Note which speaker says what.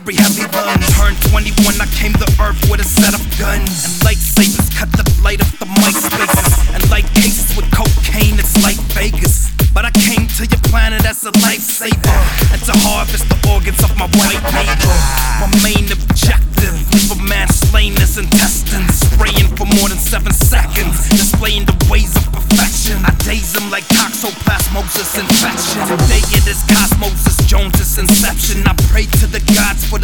Speaker 1: carry heavy lungs. Turned 21, I came to earth with a set of guns and lightsabers, cut the light off the mic spaces. And like cases with cocaine, it's like Vegas. But I came to your planet as a lifesaver, and to harvest the organs of my white neighbor. My main objective, leave a man slain his intestines, spraying for more than 7 seconds, displaying the ways of perfection. I daze him like toxoplasmosis infection. Today it is Cosmosis Jones's inception. I pray to the gods for the